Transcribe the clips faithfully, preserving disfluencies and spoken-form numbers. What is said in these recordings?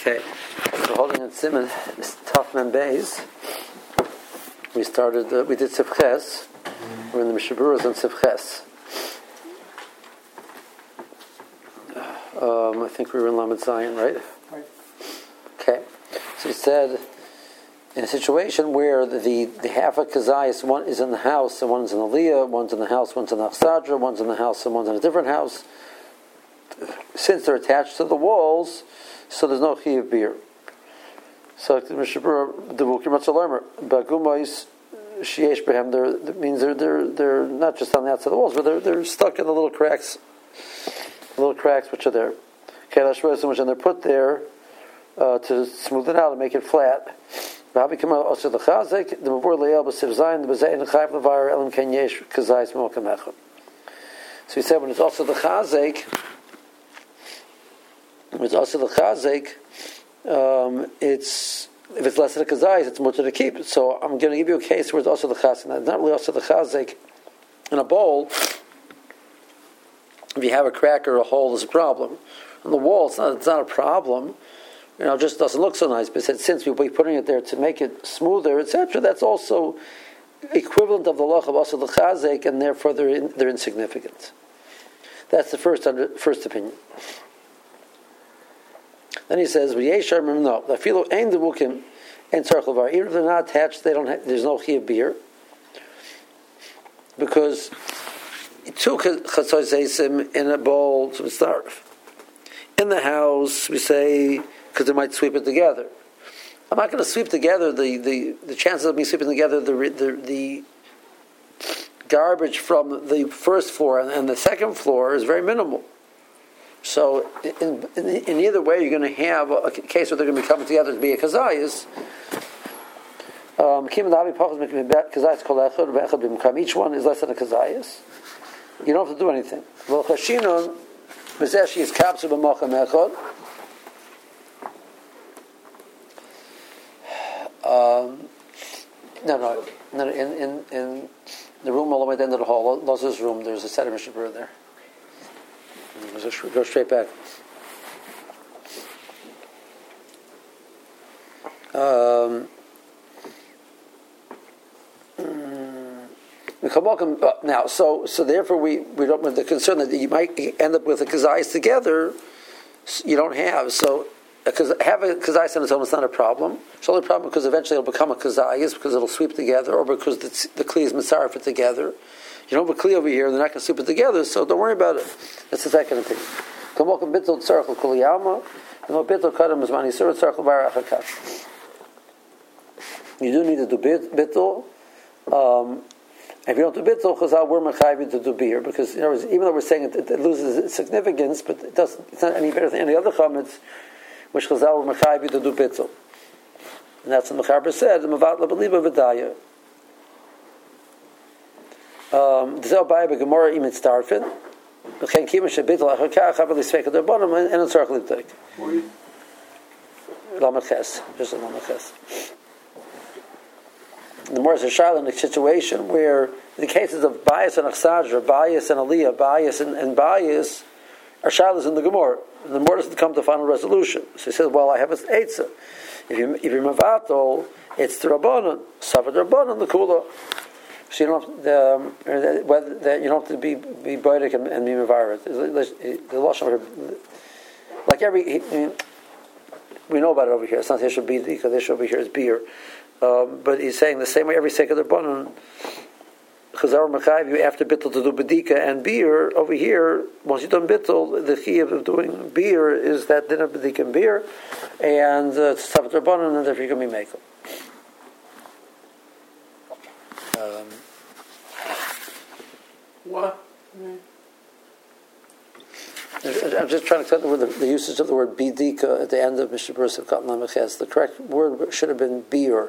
Okay, we're holding in Simon, Tough Man Bays. We started, uh, we did Sifches. We're in the Mishaburas on Sifches. Um, I think we were in Lamed Zion, right? Right. Okay, so he said, in a situation where the, the, the half of Kazayas, one is in the house and one's in the Aliyah, one's in the house, one's in the Achsadra, one's in the house and one's in a different house, since they're attached to the walls, so there's no Chiyuv beer. So the Mishabura, the Wukir Matzalarmer, Bagumais, Shiesh Behem, that means they're, they're, they're not just on the outside of the walls, but they're, they're stuck in the little cracks, little cracks which are there. Kailash Rosim, which they're put there uh, to smooth it out and make it flat. So he said, when it's also the chazek, when it's also the chazek, um, it's if it's less than a kazayis, it's more to the keep. So I'm going to give you a case where it's also the chazek. It's not really also the chazek in a bowl. If you have a crack or a hole, there's a problem. On the wall, it's not. It's not a problem. You know, it just doesn't look so nice. But since we'll be putting it there to make it smoother, et cetera, that's also equivalent of the loch of also the chazek, and therefore they're in, they're insignificant. That's the first under, first opinion. Then he says, "V'yeshar no, the filo ein devukim and tzarchlevar. Even if they're not attached, they don't. Have, there's no chiyuv beer because two chatzos zeisim in a bowl to start. In the house, we say." Because they might sweep it together. I'm not going to sweep together the, the, the chances of me sweeping together the the, the garbage from the first floor and, and the second floor is very minimal. So in, in, in either way, you're going to have a case where they're going to be coming together to be a kazayas. Each one is less than a kazayas. You don't have to do anything. Um, no, no, no. In, in, in the room all the way at the end of the hall, Loz's room, there's a set of Mishabur there. Just go straight back. Um, now, so so therefore, we, we don't with the concern that you might end up with the kazayas together. You don't have so. Because have a kazayas on its own is not a problem. It's only a problem because eventually it'll become a kazayas because it'll sweep together, or because the, the kli is mitzaref it together. You don't have a kli over here, and they're not going to sweep it together, so don't worry about it. That's the second opinion. You do need to do bittul. Um, if you don't do bittul, chazal we're mechayiv to do beer, because you know, even though we're saying it, it loses its significance, but it doesn't. It's not any better than any other chametz. Which Chazal were mechayiv to do bittul, and that's what Mechaber said. The mavat lebeliba v'daya. The zel b'ay b'gemara imit starfin. L'chein kima shebittul achakach havel l'sveka derbonim and a tzarch l'bdik. Lamed ches, just a lamed ches. The more is a shayla in a situation where the cases of bias and achsadra, bias and aliyah, bias and, and bias are shaylas in the Gemara. The more doesn't come to final resolution. So he says, well, I have an eitzah. If you if you're mavato, it's the rabbanon, savad rabbanon, the kula. So you don't have to, um, whether that you don't have to be be boidik and, and be mavaret. The lashon, like every, I mean, we know about it over here. It's not here should be because this over here is beer, um, but he's saying the same way every second rabbanon. Chazar Mechayiv, you after bittul to do bedika and beer. Over here, once you've done bittul, the chiyuv of doing beer is that dinner bedika and beer, and it's tavat rabbanon, and therefore you can be makel. Um, what? I'm just trying to tell you the, the usage of the word bidika at the end of Mishabur Sivkat Lameches. The correct word should have been beer.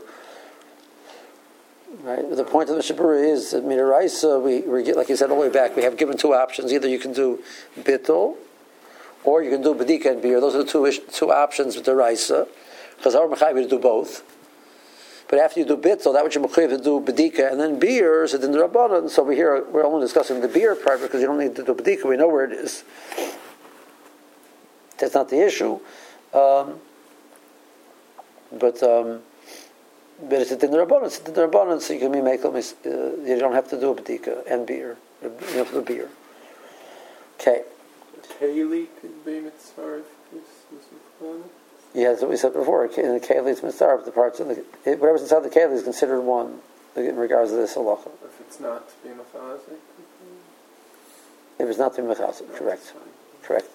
Right. The point of the Mishabura is that Midaraisa, we, we get, like you said all the way back, we have given two options. Either you can do bittul, or you can do bedika and beer. Those are the two two options with the Raisa. Because our mechayiv to do both. But after you do bittul, that which you're mechayiv to do bedika and then beer is in the rabbanon. So over here we're only discussing the beer part because you don't need to do bedika. We know where it is. That's not the issue. Um, but um, but it's a din rabbanon. It's a din rabbanon, so you can be make uh, you don't have to do a bedika and beer. You have to do beer. Okay. Keli could be mitzvah. Yeah, that's what we said before. In the keli, it's mitzvah. The parts of the whatever's inside the keli is considered one in regards to this halacha. If it's not to be mechazik. If it's not to be mechazik, correct, correct.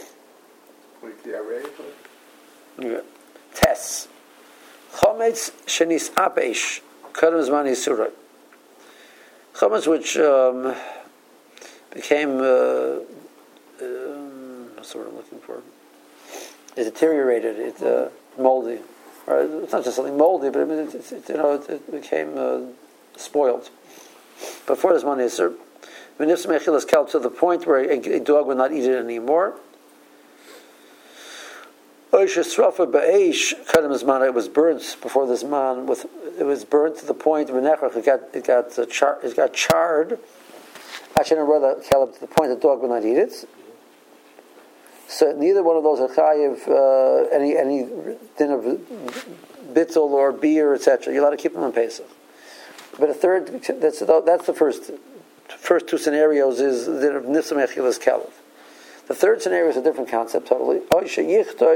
Yeah. Tests. Chometz shenis apesh kadam zman yisura. Chometz which um, became uh, um, what's the word I'm looking for? It deteriorated. It's uh, moldy. Or it's not just something moldy, but I mean, it, it, it, you know, it, it became uh, spoiled. Before this man yisur, v'nifs mechilas kelp to the point where a, a dog would not eat it anymore. It was burnt before this man. With it was burnt to the point it got it got uh, char, it got charred. Actually, to the point the dog would not eat it. So neither one of those are chayiv uh, any any din of bittul or beer, et cetera. You're allowed to keep them on Pesach. But a third, that's that's the first first two scenarios is din of nifsa mechilas kelev. The third scenario is a different concept totally. He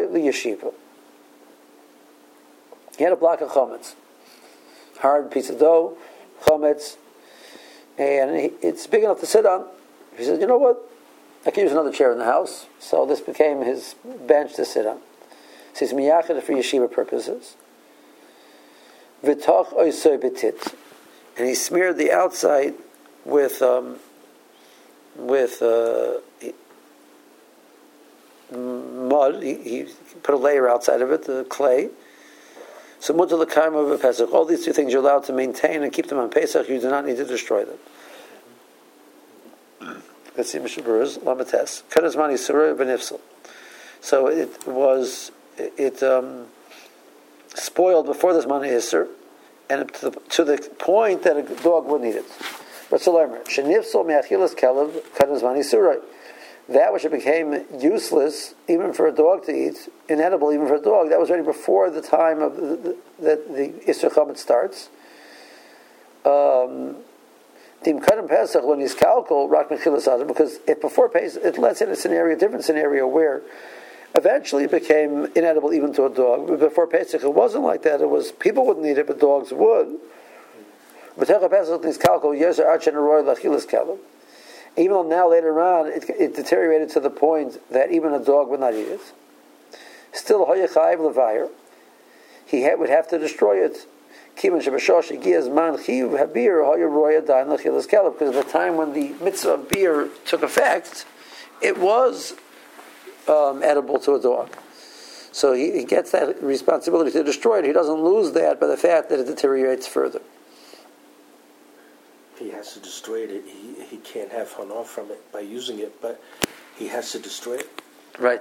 had a block of chametz, hard piece of dough, chametz, and he, it's big enough to sit on. He said, "You know what? I can use another chair in the house." So this became his bench to sit on. He says, "Miyachad for yeshiva purposes." V'toch oisoi betit, and he smeared the outside with um, with. Uh, mud. He, he put a layer outside of it, the clay. So mutter l'kaim of a Pesach. All these two things you're allowed to maintain and keep them on Pesach. You do not need to destroy them. Let's see, Mishnah Berurah Lamates. Kadazmani surah benifsel. So it was it um, spoiled before this money isser, and to the, to the point that a dog wouldn't eat it. What's the learner? Shenifsel me'achilas kelev kadazmani surah. That which became useless, even for a dog to eat, inedible even for a dog, that was already before the time of the, the, that the Isser Chametz starts. Um, Pesach when he's kalkul rak mechilas adam, because if before Pesach, it lets in a scenario, a different scenario where eventually it became inedible even to a dog. But before Pesach, it wasn't like that. It was people wouldn't eat it, but dogs would. Even though now later on it, it deteriorated to the point that even a dog would not eat it, still he had, would have to destroy it. Because at the time when the mitzvah of beer took effect, it was um, edible to a dog. So he, he gets that responsibility to destroy it. He doesn't lose that by the fact that it deteriorates further. He has to destroy it. He he can't have hana from it by using it, but he has to destroy it. Right.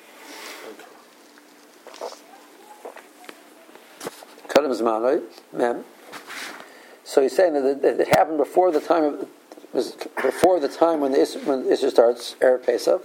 Kadam zman, mem. So he's saying that it, it happened before the time of was before the time when the Isser, when the Isser starts Erev Pesach.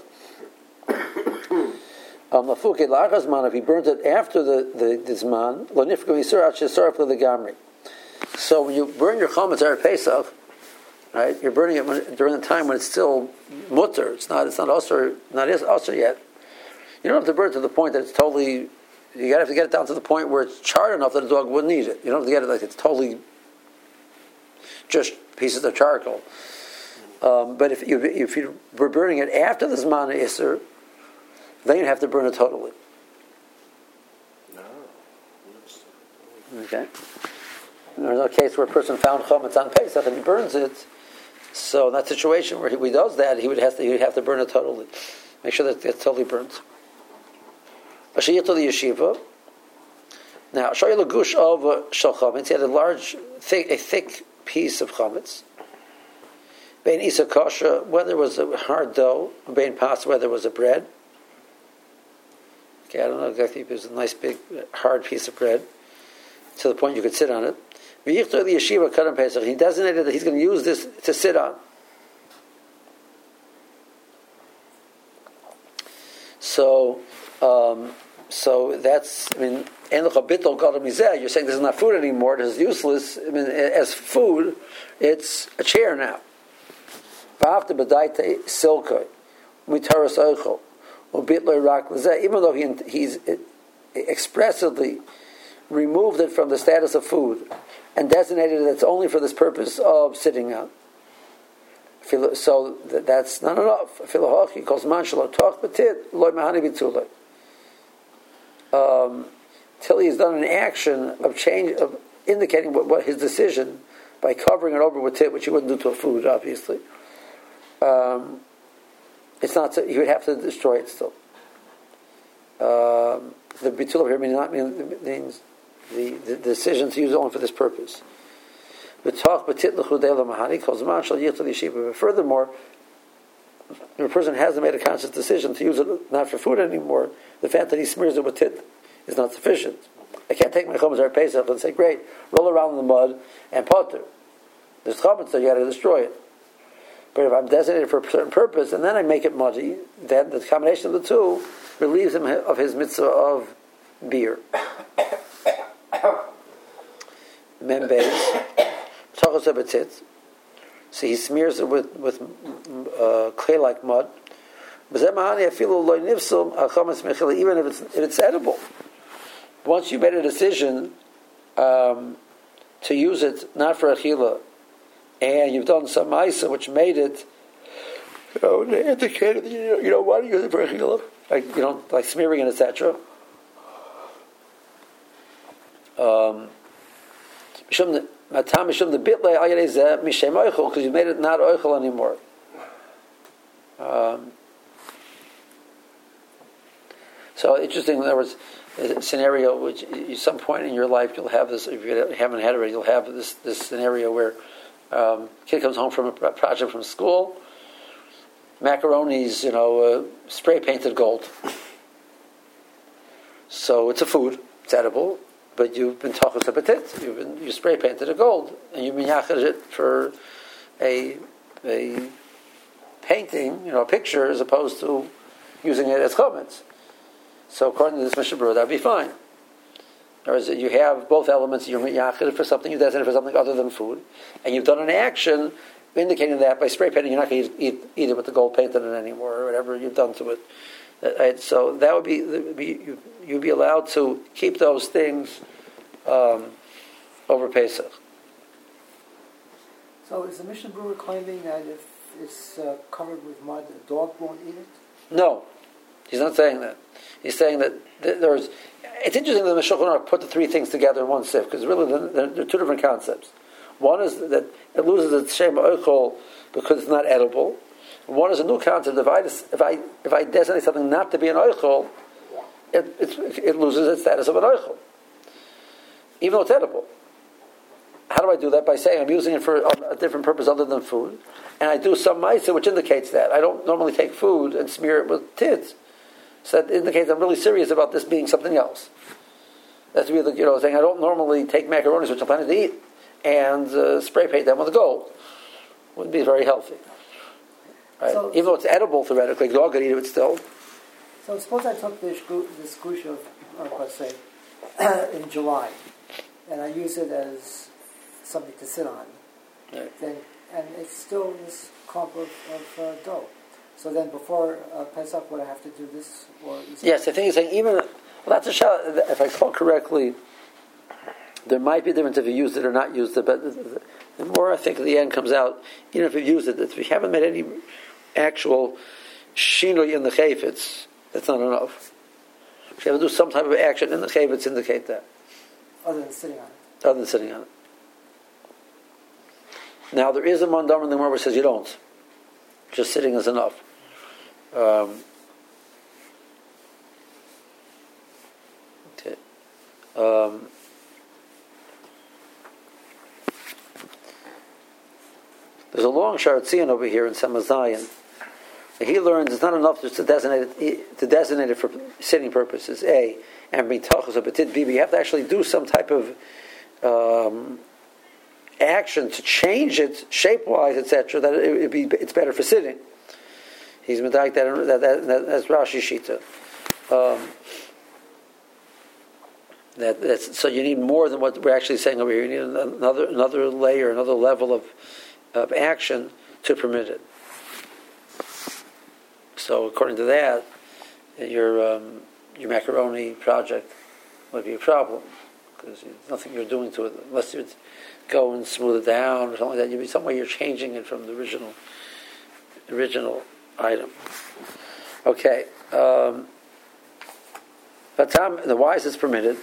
Um, if he burnt it after the the, the zman, lo nifka yisur at shesarf legamri. So when you burn your chametz Erev Pesach, right, you're burning it when, during the time when it's still mutter. It's not. It's not usher. Not is usher yet. You don't have to burn it to the point that it's totally. You got to have to get it down to the point where it's charred enough that a dog wouldn't eat it. You don't have to get it like it's totally just pieces of charcoal. Um, but if you if you were burning it after the zman iser, then you have to burn it totally. No. Okay. There's no case where a person found chametz on Pesach and he burns it. So in that situation where he, he does that, he would have to he would have to burn it totally. Make sure that it's totally burnt. Ashiyah to the yeshiva. Now, shoy lagush of shel chametz. He had a large, thick, a thick piece of chametz. Bein isa kasha, whether it was a hard dough, bein pasta, whether it was a bread. Okay, I don't know exactly if it was a nice big hard piece of bread, to the point you could sit on it. He designated that he's going to use this to sit on. So, um, so that's, I mean, you're saying this is not food anymore, this is useless. I mean, as food, it's a chair now. Even though he, he's expressly removed it from the status of food and designated it it's only for this purpose of sitting out. So that's not enough. Um, till he's done an action of change, of indicating what, what his decision by covering it over with tit, which he wouldn't do to a food, obviously. Um, it's not. He would have to destroy it still. Um, the bitul here means not means, means the, the decision to use it only for this purpose. But furthermore, if a person hasn't made a conscious decision to use it not for food anymore, the fact that he smears it with tit is not sufficient. I can't take my chometz Pesach and say, great, roll around in the mud and potter. There's chometz, so you got to destroy it. But if I'm designated for a certain purpose and then I make it muddy, then the combination of the two relieves him of his mitzvah of beer. Membeis. So he smears it with with uh, clay like mud. Even if it's if it's edible, once you made a decision um, to use it not for achila, and you've done some ma'isa which made it, you know, indicated you know, you don't want to use it for achila, like you know, like smearing it, et cetera. Um, because you made it not oichel anymore. Um, so interesting. In other words, a scenario which at some point in your life you'll have this. If you haven't had it already, you'll have this this scenario where um, kid comes home from a project from school. Macaroni's, you know, uh, spray painted gold. So it's a food. It's edible. But you've been tachas apetit. You've been you spray painted it gold, and you've been yachid it for a a painting, you know, a picture, as opposed to using it as chometz. So according to this Mishnah Berurah, that'd be fine. Or is it you have both elements? You're yachid it for something, you designate for something other than food, and you've done an action indicating that by spray painting, you're not going to eat, eat it with the gold paint in it anymore, or whatever you've done to it. Right? So that would be, be you'd be allowed to keep those things um, over Pesach. So is the Mishnah Berurah claiming that if it's uh, covered with mud, a dog won't eat it? No, he's not saying that. He's saying that th- there's. It's interesting that the Shulchan Aruch put the three things together in one sif, because really they're, they're two different concepts. One is that it loses its shem oichol because it's not edible. One is a new concept. If I if I if I designate something not to be an oichel, it it's, it loses its status of an oichel, even though it's edible. How do I do that? By saying I'm using it for a, a different purpose other than food, and I do some ma'isa which indicates that. I don't normally take food and smear it with tits, so that indicates I'm really serious about this being something else. That's really, you know, saying I don't normally take macaronis which I'm planning to eat and uh, spray paint them with gold. Wouldn't be very healthy. Right? So, even though it's edible theoretically, the dog could eat it still. So suppose I took this this gush of, uh, let's say, in July, and I use it as something to sit on. Right. Then, and it's still this clump of, of uh, dough. So then, before uh, Pesach, would I have to do this? Or yes, I think he's saying even. Well, that's a shot. If I recall correctly, there might be a difference if you used it or not used it. But the, the more I think at the end comes out, even if you used it, if you haven't made any actual shinoi in the chayfetz, that's not enough. If you have to do some type of action in the chayfetz, indicate that. Other than sitting on it. Other than sitting on it. Now there is a mandam in the Gemara which says you don't. Just sitting is enough. Um, okay. Um, there's a long Sharatzian over here in Samazayan. He learns it's not enough just to designate it, to designate it for sitting purposes. A and mitachos or betit b. You have to actually do some type of um, action to change it shape-wise, et cetera. That it, it be it's better for sitting. He's medayik that, that, that, that that's Rashi Shita. Um, That, that's, so you need more than what we're actually saying over here. You need another another layer, another level of of action to permit it. So according to that, your um, your macaroni project would be a problem because there's nothing you're doing to it unless you go and smooth it down or something like that. You'd be some way you're changing it from the original original item. Okay. Um, but time the wise is permitted.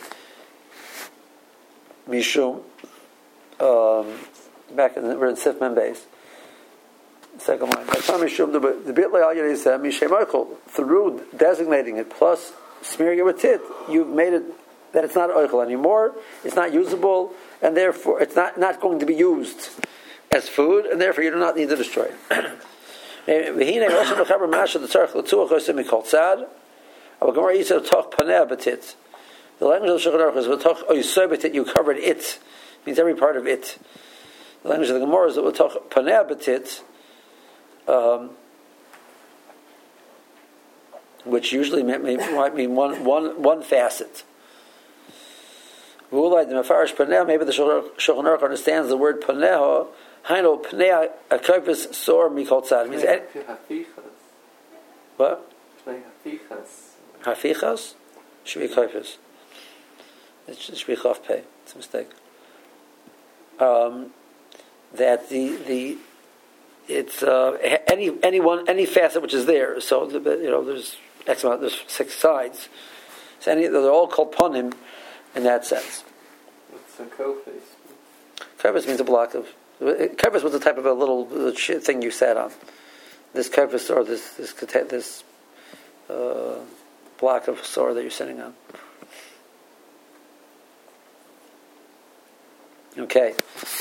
Mishum. Um, back in the, we're in Sif Mem Beis. Second line. The bit through designating it plus smearing it with tit, you've made it that it's not oichel anymore. It's not usable, and therefore it's not, not going to be used as food, and therefore you do not need to destroy it. The language of the Shulchan Aruch is v'toch oisoi b'tit. You covered it, means every part of it. The language of the Gemara is v'toch paneh b'tit. Um, which usually may, may, might mean one, one, one facet. Maybe the Shulchan Aruch understands the word paneho. Haino paneh akayvus sor mikol tzad. Means what? Hafichas should be akayvus. It should be chaf pei. It's a mistake. Um, that the the it's uh, any any one any facet which is there. So the, you know there's X amount. There's six sides. So any they're all called panim in that sense. What's a kofis? Kofis means a block of. Kofis was a type of a little thing you sat on. This kofis or this this this uh, block of sore that you're sitting on. Okay.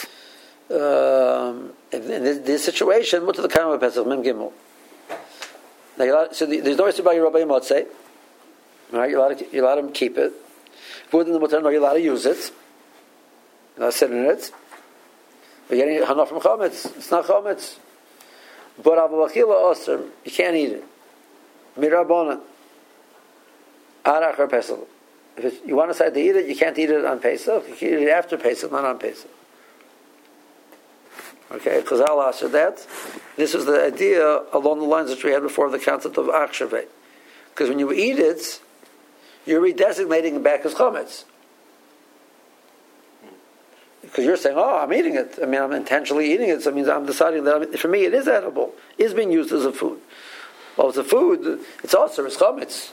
Um, in this, this situation, what to the kind of Pesach Mem Gimel? Now, you're allowed, so the, there's no issue about your Rabbi Motzei. Right? You're allowed to, you're allowed to keep it. Food in the Mutar, no, you're allowed to use it. You're allowed to sit in it. But you're getting Hana from Chometz. It's not Chometz. But Avavachila Osir, you can't eat it. Mirabona. Arach or Pesach. If it's, you want to decide to eat it, you can't eat it on Pesach. You can eat it after Pesach, not on Pesach. Okay, Chazal answered that. This was the idea along the lines that we had before, the concept of Achshaveh. Because when you eat it, you're redesignating it back as Chometz. Because you're saying, oh, I'm eating it. I mean, I'm intentionally eating it. So it means I'm deciding that, I'm, for me, it is edible. It is being used as a food. Well, it's a food, it's also as Chometz.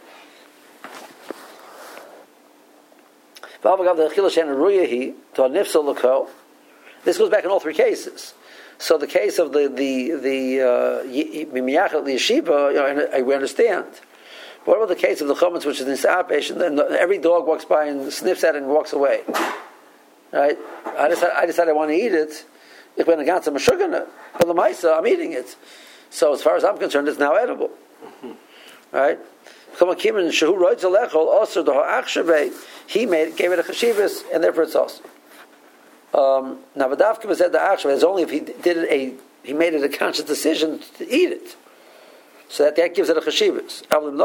This goes back in all three cases. So the case of the the the mimiyachet uh, yeshiva, you know, we understand. What about the case of the chometz, which is in Sa'apesh, and then every dog walks by and sniffs at it and walks away? Right? I decide I decide I want to eat it. If when against I'm a sugar, but the ma'isa, I'm eating it. So as far as I'm concerned, it's now edible. Mm-hmm. Right? He made gave it a chashivas, and therefore it's also. Um, now, Vadavka said the achshaveh is only if he did it a he made it a conscious decision to eat it, so that that gives it a chashivas.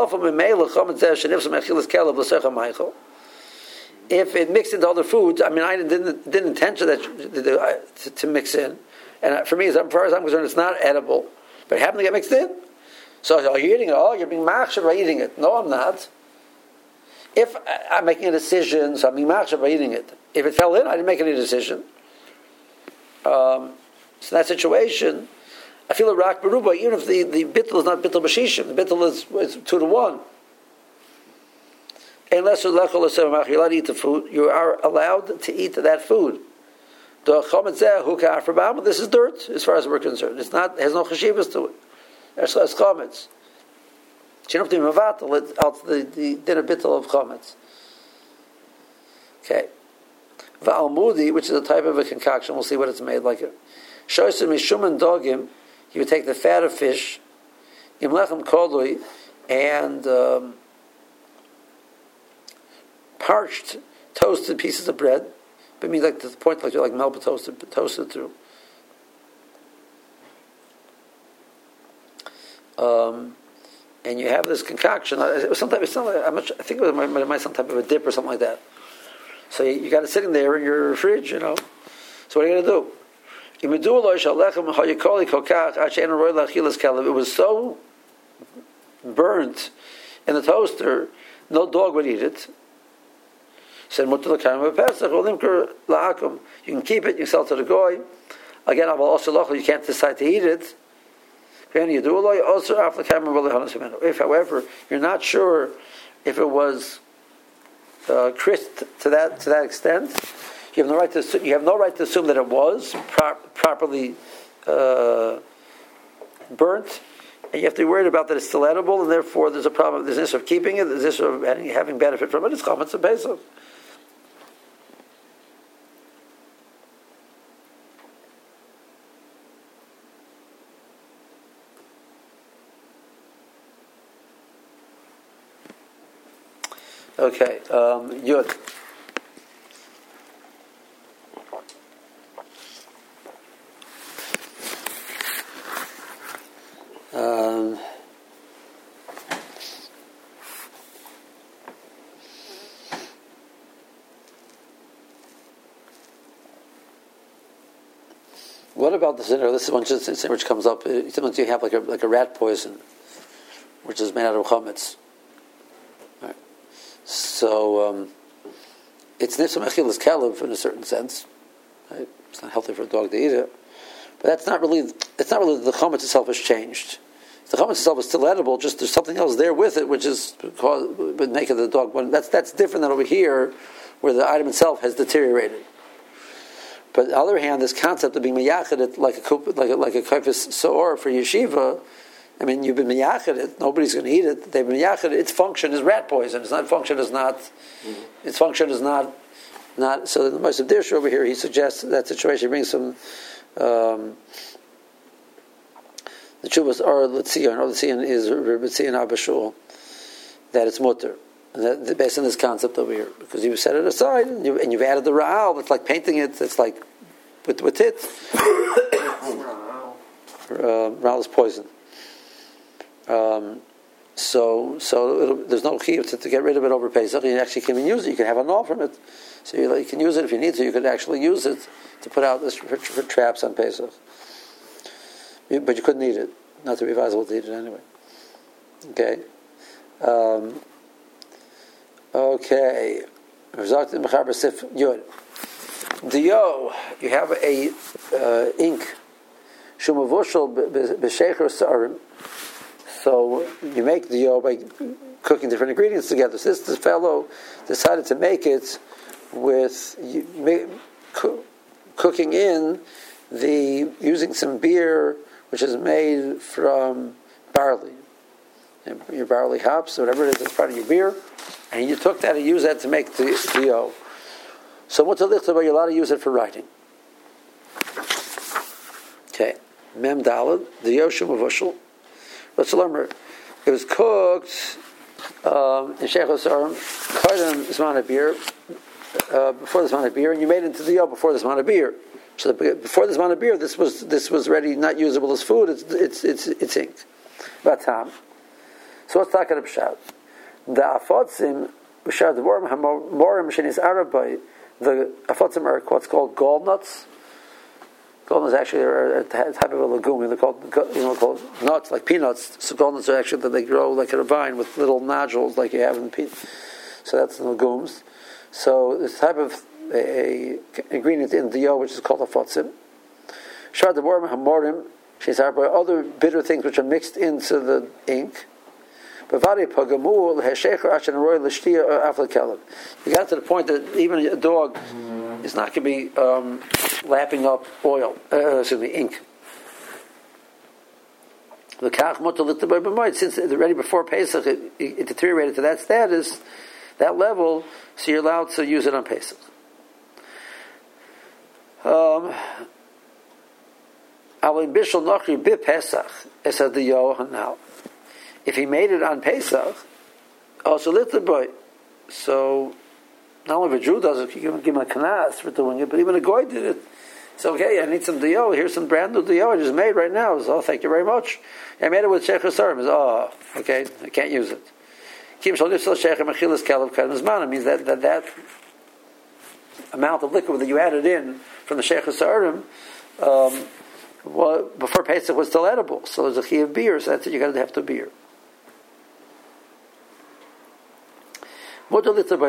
If it mixed into other foods, I mean, I didn't didn't intend that to, to mix in, and for me, as far as I'm concerned, it's not edible, but it happened to get mixed in. So, are you eating it? Oh, you're being machshav by eating it. No, I'm not. If I'm making a decision, so I'm being machshav by eating it. If it fell in, I didn't make any decision. Um, so in that situation, I feel a rak beruba, even if the, the bittul is not bittul b'shishim, the bittul is, is two to one. Unless you're allowed to eat the food, you are allowed to eat that food. This is dirt, as far as we're concerned. It's not, it has no chashivas to it. It's chometz. You don't have to be mavatal out the, the dinner bittul of chometz. Okay. Va'almudi, which is a type of a concoction, we'll see what it's made like. Shoysim mishum and dogim, you would take the fat of fish, imlechem kodui, and um, parched, toasted pieces of bread. But I mean, like to the point, like like melba toasted, toasted through. Um, and you have this concoction. It was some type, it's not like, I'm not sure, I think it was my, my, some type of a dip or something like that. So you, you got it sitting there in your fridge, you know. So what are you going to do? It was so burnt in the toaster, no dog would eat it. Said mutter l'kaim b'Pesach or limker la'akum. You can keep it, you can sell it to the goy. Again, you can't decide to eat it. If, however, you're not sure if it was uh, crisped to that to that extent, you have no right to you have no right to assume that it was pro- properly uh, burnt, and you have to be worried about that it's still edible, and therefore there's a problem. There's this of keeping it. There's this of having, having benefit from it. It's chametz and Pesach. Okay, um, Yud. Um, what about the sinner? This is one which comes up. Sometimes you have like a like a rat poison, which is made out of chametz. So um, it's nifsam achilas kelev in a certain sense. Right? It's not healthy for a dog to eat it, but that's not really. It's not really the chametz itself has changed. The chametz itself is still edible. Just there's something else there with it, which is would make it the dog. That's that's different than over here, where the item itself has deteriorated. But on the other hand, this concept of being miyachid like a like a, like a kaifis soor for yeshiva. I mean, you've been miyachid it. Nobody's going to eat it. They've been miyachid it. Its function is rat poison. Its not function is not. Mm-hmm. Its function is not. Not. So the Moshe Dirshu over here, he suggests that situation. He brings some. Um, the chuvas or Letzion or Letzion is Letzion Abashul, that it's mutter. And that, based on this concept over here, because you set it aside and, you, and you've added the ra'al. It's like painting it. It's like with with it. Ra'al. Uh, ra'al is poison. Um, so, so there's no chiyuv to, to get rid of it over Pesach. You actually can use it. You can have a gnaw from it, so you, you can use it if you need to. You could actually use it to put out this for, for traps on Pesach. You, but you couldn't eat it. Not to be advisable to eat it anyway. Okay. Um, okay. Dio, you have a uh, ink. Shumavushal b'shecher sarim. So you make the dough by cooking different ingredients together. So this, this fellow decided to make it with make, co- cooking in the using some beer which is made from barley, and your barley hops, whatever it is, that's part of your beer, and you took that and used that to make the dough. So what's the lichtav? You're allowed to use it for writing. Okay, mem dalad the yoshim of ushel. Let's remember, it was cooked um, in sheikhos aram, kaidem zman beer, uh, before the zman beer, and you made it into the dough before the zman beer. So the, before the zman beer, this was this was ready, not usable as food. It's it's it's it's ink. Batam. So what's talking about? The afotzim b'shar the morim hamorim shenis arabai. The afotzim are what's called gall nuts. Gallnuts actually are a type of a legume. They're called, you know, called nuts, like peanuts. So gallnuts are actually that they grow like in a vine with little nodules, like you have in peanuts. So that's the legumes. So this type of a, a ingredient in the dough, which is called a fotzim. Shar devorim hamorim, she's by other bitter things which are mixed into the ink. You got to the point that even a dog is not going to be um, lapping up oil, uh, excuse me, ink. Since already before Pesach it, it deteriorated to that status, that level, so you're allowed to use it on Pesach. Um, if he made it on Pesach, also little boy. So not only if a Jew does it, you can give him a kanas for doing it, but even a goy did it, So, okay, I need some dio. Here's some brand new dio I just made right now. So, oh, thank you very much. I made it with Sheikh Hasarim. Oh, okay, I can't use it. It means that that, that amount of liquid that you added in from the Sheikh Hasarim um, well, before Pesach was still edible. So there's a chi of beer, so that's it, you got to have to beer. From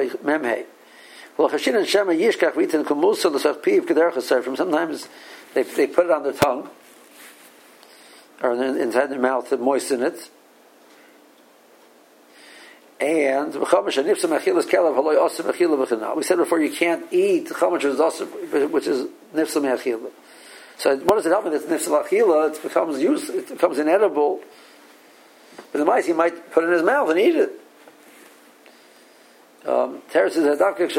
sometimes they, they put it on their tongue or inside their mouth to moisten it. And we said before you can't eat chametz which is nifsa me'achila. So what does it help me? It's nifsa me'achila. It becomes use. It becomes inedible. But the mice he might put it in his mouth and eat it. Um, Teres says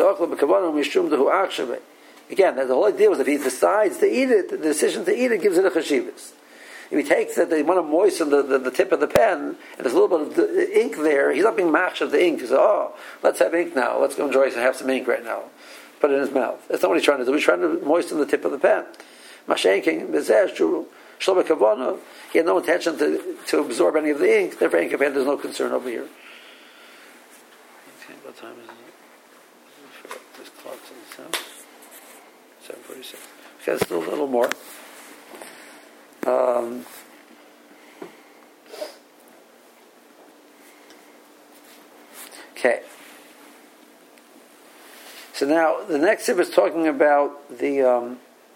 again, the whole idea was if he decides to eat it, the decision to eat it gives it a chashivas. If he takes that they want to moisten the, the, the tip of the pen and there's a little bit of the ink there, he's not being machshav of the ink. He says, "Oh, let's have ink now. Let's go enjoy and have some ink right now." Put it in his mouth. That's not what he's trying to do. He's trying to moisten the tip of the pen. Mashenking, bezeh, shuru, shlomo kavana. He had no intention to, to absorb any of the ink. Therefore, ink there's no concern over here. What time is it? This clock's in the house. seven forty-six. Okay, still a little more. Um, okay. So now the next tip is talking about the um,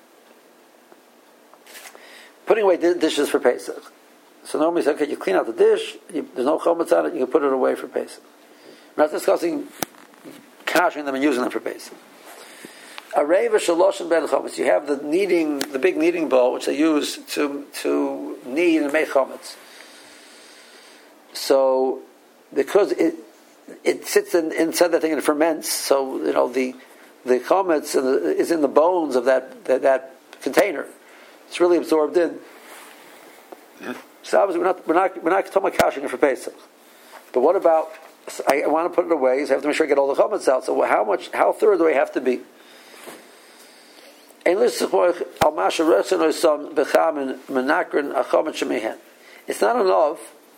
putting away dishes for Pesach. So normally, say, okay, you clean out the dish. You, there's no chometz on it. You can put it away for Pesach. We're not discussing kashing them and using them for Pesach. Areva shaloshim ben chometz. You have the kneading, the big kneading bowl, which they use to to knead and make chometz. So, because it it sits in, inside that thing and it ferments, so you know the the chometz is in the bones of that that, that container. It's really absorbed in. So obviously we're not we're not we're not talking about kashing it for Pesach. But what about? I, I want to put it away, so I have to make sure I get all the chometz out. So how much? How thorough do I have to be? It's not enough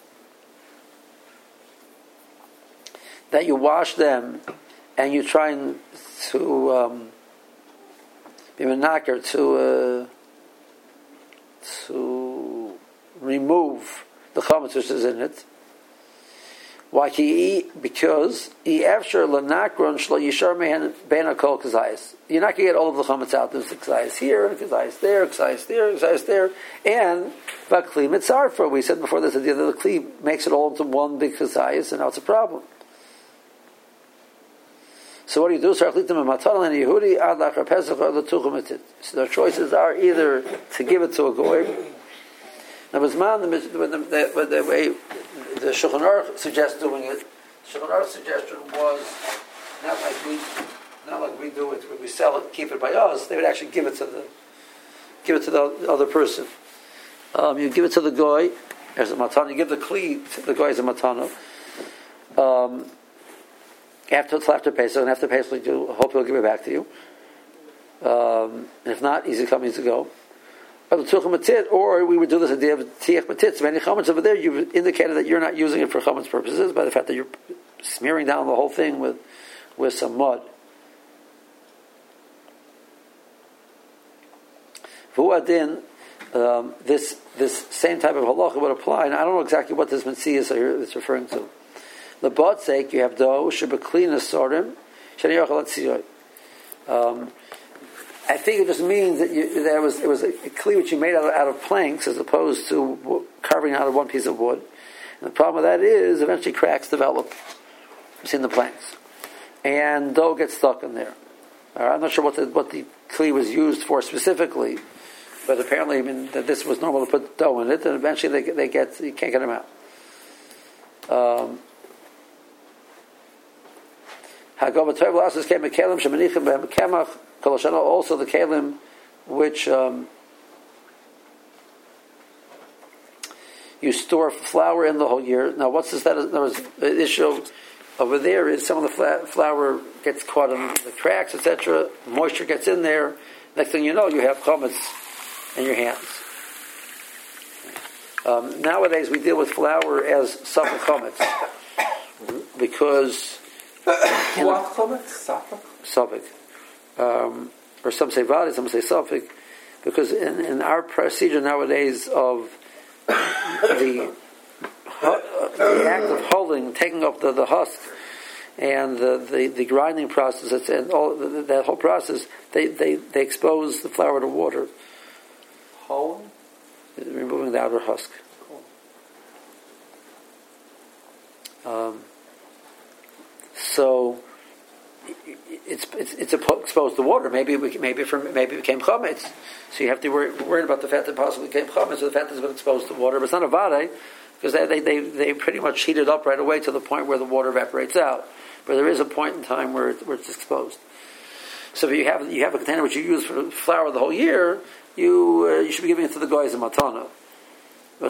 that you wash them and you try and to um, be menaker to uh, to remove the chametz which is in it. Why? Because you're not going to get all of the chametz out. There's kazayis here, kazayis there, kazayis there, kazayis there, and vakli mitzarfa. We said before this idea that the kli makes it all into one big kazayis, and now it's a problem. So what do you do? So their choices are either to give it to a goy. Now, the, the, the, the way the Shulchan Aruch suggests doing it, Shulchan Aruch's suggestion was not like we, not like we do it, when we sell it, keep it by us. They would actually give it to the, give it to the other person. Um, you give it to the goy as a matana. You give the kli to the goy as a matana. Um, after after Pesach, and after Pesach, you hope he'll give it back to you. Um, and if not, easy come, easy go. Or we would do this idea of tiach matit. Many chametz over there, you've indicated that you're not using it for chametz purposes by the fact that you're smearing down the whole thing with with some mud. V'uadin, um, this this same type of halacha would apply, and I don't know exactly what this mitzvah is it's referring to. The bot's sake, you have dough shebeklina sorim sheniyachal atziyot. Um I think it just means that you, there was it was a kli which you made out of, out of planks as opposed to carving out of one piece of wood. And the problem with that is eventually cracks develop in the planks, and dough gets stuck in there. Right, I'm not sure what the what the kli was used for specifically, but apparently, I mean, that this was normal to put dough in it, and eventually they they get you can't get them out. Um, also the kelim which um, you store flour in the whole year. Now what's this? That is, there was the issue over there is some of the flour gets caught in the cracks, et cetera. Moisture gets in there Next thing you know, you have chametz in your hands. Um, nowadays, we deal with flour as safek chametz because What chametz? Safek? safek, um, or some say vadi, some say safek, because in, in our procedure nowadays of the the act of hulling, taking up the, the husk, and the, the, the grinding process, and all that whole process, they, they, they expose the flour to water, Hulling? removing the outer husk. Um, so it's it's it's exposed to water. Maybe it, maybe from maybe it became chametz. So you have to worry worried about the fat that possibly became chametz, or the fat that's been exposed to water. But it's not a vade, because they, they they they pretty much heat it up right away to the point where the water evaporates out. But there is a point in time where it, where it's exposed. So if you have you have a container which you use for flour the whole year, you uh, you should be giving it to the guys in matana. The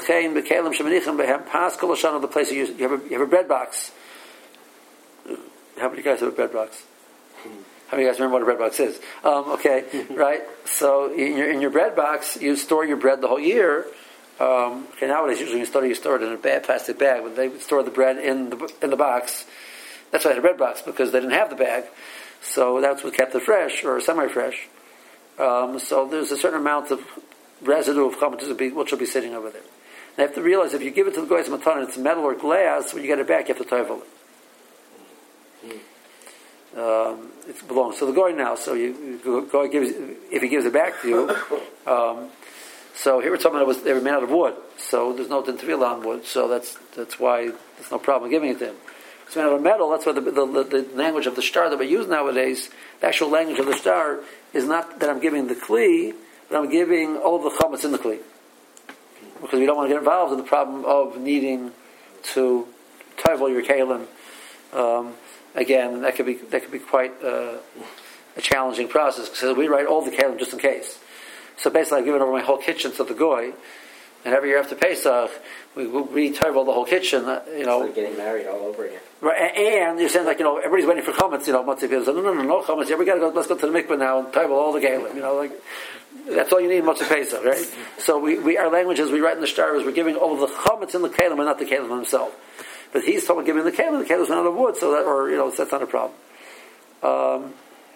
place you use, you have a, you have a bread box. How many guys have a bread box? How many guys remember what a bread box is? Um, okay, right? So in your in your bread box, you store your bread the whole year. Um, okay, nowadays usually you store you store it in a bad plastic bag, but they would store the bread in the in the box. That's why they had a bread box, because they didn't have the bag, so that's what kept it fresh or semi-fresh. Um, so there's a certain amount of residue of chametz which will be sitting over there. Now you have to realize if you give it to the goyis matana, it's metal or glass. When you get it back, you have to tovel it. Um, it belongs to the goy now. So you, you goy gives if he gives it back to you. Um, so here we're talking about it was they were made out of wood, so there's no din tevila on wood. So that's that's why there's no problem giving it to him. It's made out of metal. That's why the, the, the, the language of the shtar that we use nowadays, the actual language of the shtar, is not that I'm giving the kli, but I'm giving all the chametz in the kli, because we don't want to get involved in the problem of needing to tovel your kalim. Um, again, that could be that could be quite uh, a challenging process, because we write all the kalim just in case. So basically, I've given over my whole kitchen to the goy, and every year after Pesach, we we tovel the whole kitchen. Uh, you know, it's like getting married all over again. Right, and you're saying like you know everybody's waiting for chametz. You know, Matzi says, no, no, no, no chametz. Yeah, we got to go. Let's go to the mikveh now and tovel all the kalim. You know, like. That's all you need in Motzei Pesach, right? So we, we our language is we write in the shtar is we're giving all of the chametz in the kalim, but not the kalim himself. But he's talking about giving the kalim. The kalim is not out of wood, so that or you know so that's not a problem. Um,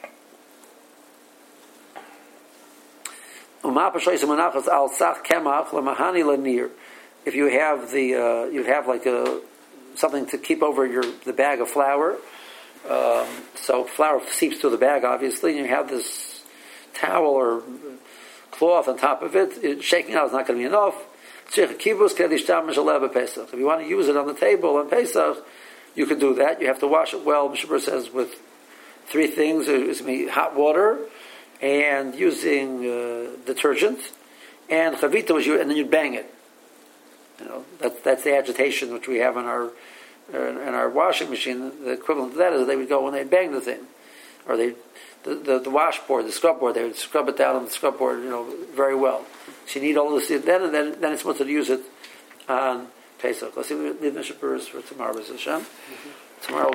if you have the uh, you have like a something to keep over your the bag of flour, um, so flour seeps through the bag obviously, and you have this towel or cloth on top of it, it shaking out is not going to be enough. If you want to use it on the table on Pesach, you can do that. You have to wash it well, Mishabur says, with three things. It's going to be hot water and using uh, detergent, and chavita was you, and then you bang it. You know, that, that's the agitation which we have in our uh, in our washing machine. The equivalent to that is they would go when they bang the thing, or they the, the, the washboard, the scrub board. They would scrub it down on the scrub board, you know, very well. So you need all this. Then and then, then it's supposed to use it on Pesach. Let's see. We leave the Shabbos for tomorrow, Hashem. Mm-hmm. Tomorrow.